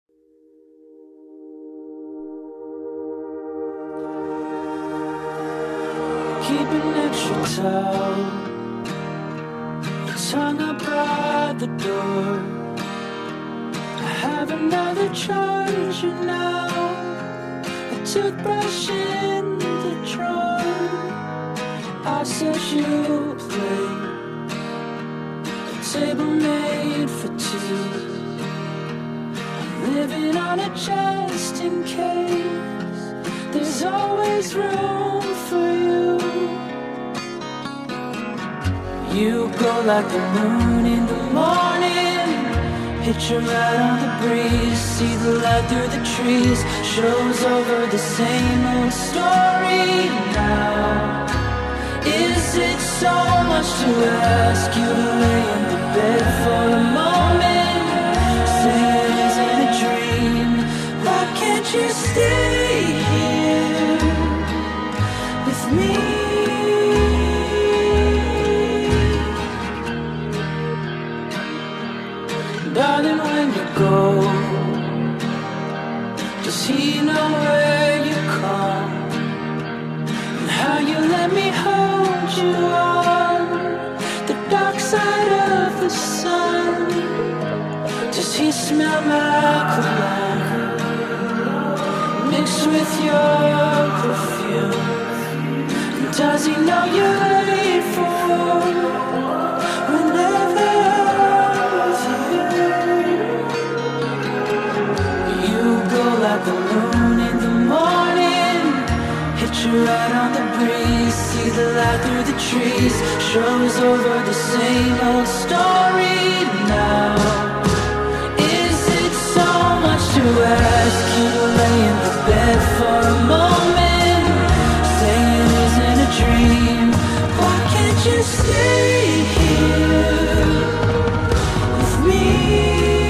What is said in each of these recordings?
Keep an extra towel, it's hung up by the door. I have another charger now, a toothbrush in the drawer. I set you a plate, a table made for two. I'm living on it just in case, there's always room for you. You go like the moon in the morning, hit your ride on the breeze, see the light through the trees, shows over the same old story now. Is it so much to ask you to lay in the bed for a moment? Say it isn't a dream, why can't you stay here with me? Darling, when you go, does he know where you come? And how you let me hold you on the dark side of the sun? Does he smell my cologne mixed with your perfume? And does he know you're late for whenever like the moon in the morning, hit you right on the breeze, see the light through the trees, shows over the same old story now. Is it so much to ask you to lay in the bed for a moment? Say it isn't a dream, why can't you stay here with me?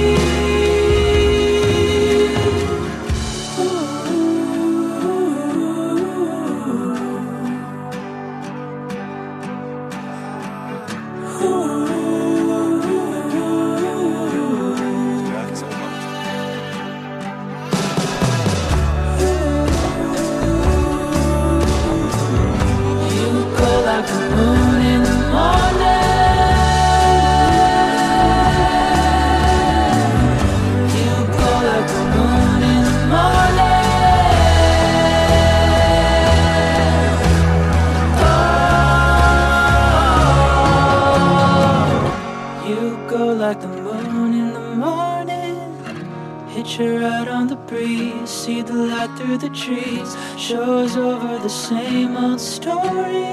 Like the moon in the morning, hit you right on the breeze, see the light through the trees, shows over the same old story